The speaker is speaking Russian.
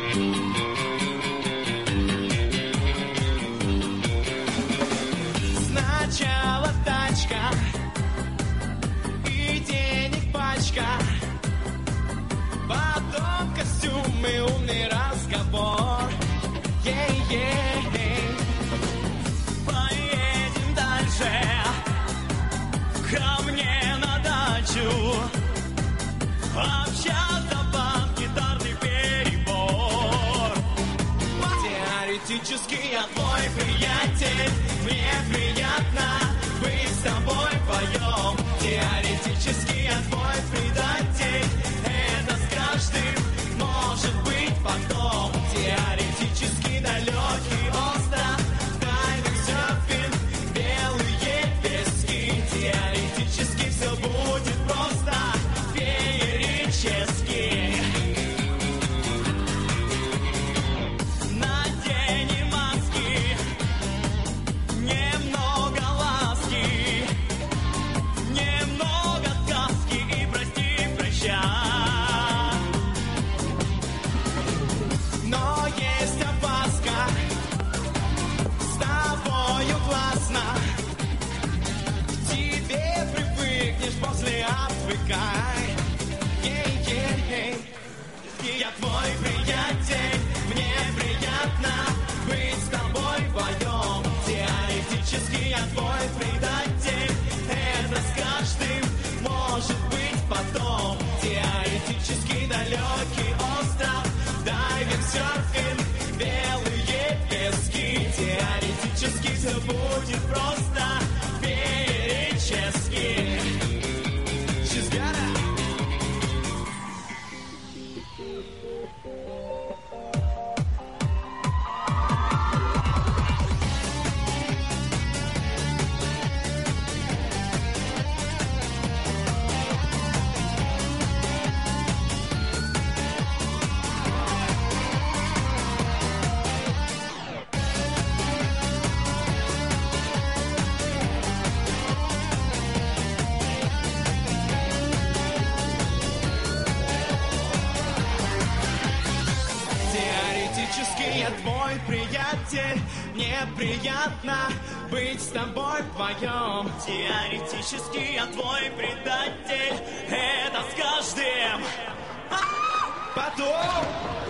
Сначала тачка и денег пачка, потом костюм и умный разговор. Поедем дальше ко мне на дачу. Общаться под гитарный перебор. Теоретически я твой приятель, мне приятно быть с тобой вдвоем. Теоретически я твой предатель, это с каждым может быть потом. Теоретически далекий остров, тайный серфинг, белые пески. Теоретически все будет просто феерически. Наденем маски, немного ласки, немного сказки и прости, прощай. Но есть опаска, с тобою классно, к тебе привыкнешь, после отвыкай. Я твой приятель, мне приятно быть с тобой вдвоем. Теоретически я твой предатель, это с каждым может быть потом. Теоретически далекий остров, дайвинг, серфинг, белые пески. Теоретически все будет просто феерически. She's got it. Теоретически я твой приятель, мне приятно быть с тобой вдвоем. Теоретически я твой предатель, это с каждым потом.